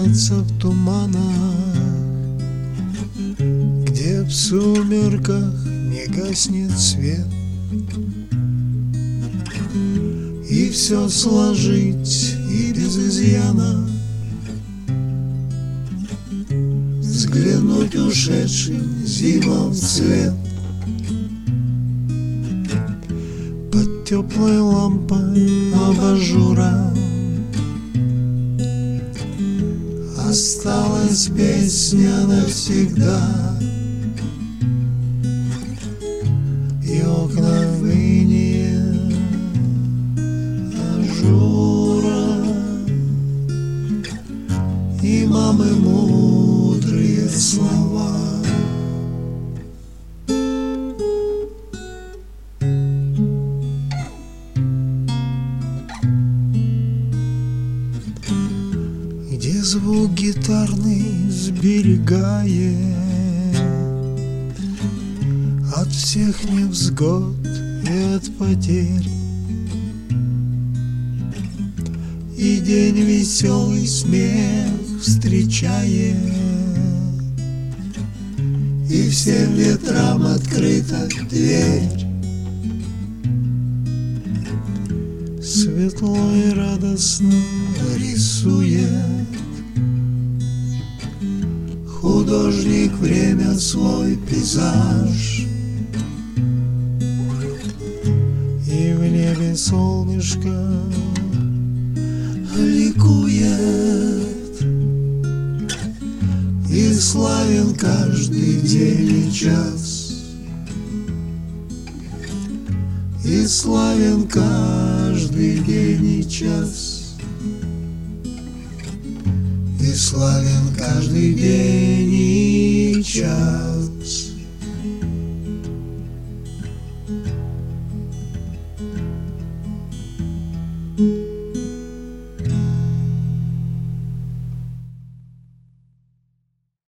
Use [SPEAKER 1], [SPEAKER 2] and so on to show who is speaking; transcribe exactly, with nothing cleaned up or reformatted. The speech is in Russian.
[SPEAKER 1] томятся в туманах, где в сумерках не гаснет свет. И все сложить и без изъяна, взглянуть ушедшим зимам в цвет. Под теплой лампой абажура осталась песня навсегда, и окна в инее ажура, и мамы мудрые слова. Где звук гитарный сберегает от всех невзгод и от потерь, и день веселый смех встречает, и всем ветрам открыта дверь. Светло и радостно рисует художник время свой пейзаж, и в небе солнышко ликует, и славен каждый день и час, и славен каждый день и час, и славен каждый день и час.